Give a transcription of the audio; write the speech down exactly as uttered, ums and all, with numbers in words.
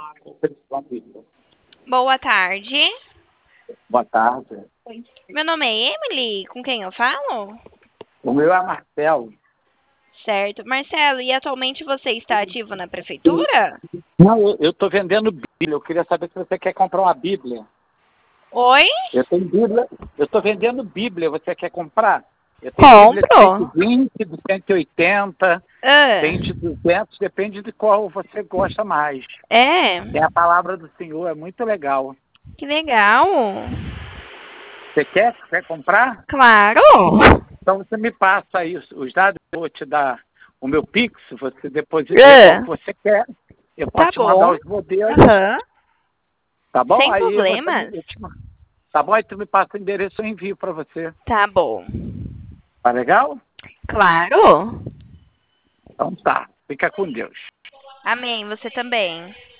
Boa tarde. Boa tarde. Meu nome é Emily. Com quem eu falo? O meu é Marcelo. Certo. Marcelo, e atualmente você está ativo na prefeitura? Não, eu estou vendendo Bíblia. Eu queria saber se você quer comprar uma Bíblia. Oi? Eu tenho Bíblia. Eu estou vendendo Bíblia. Você quer comprar? Eu tenho Bíblia de cento Compro. e vinte, de cento e oitenta, Ah, tem de duzentos, depende de qual você gosta mais. é? Tem a palavra do Senhor, é muito legal. Que legal. Você quer? Quer comprar? Claro. Então você me passa aí os, os dados, eu vou te dar o meu Pix, você deposita, vê qual Ah, que você quer. Eu tá posso te mandar bom. os modelos, Aham. tá bom? Sem Aí você me, problemas. eu te mando. Tá bom? Aí tu me passa o endereço, eu envio para você. Tá bom. Tá legal? Claro. Então tá. Fica com Deus. Amém. Você também.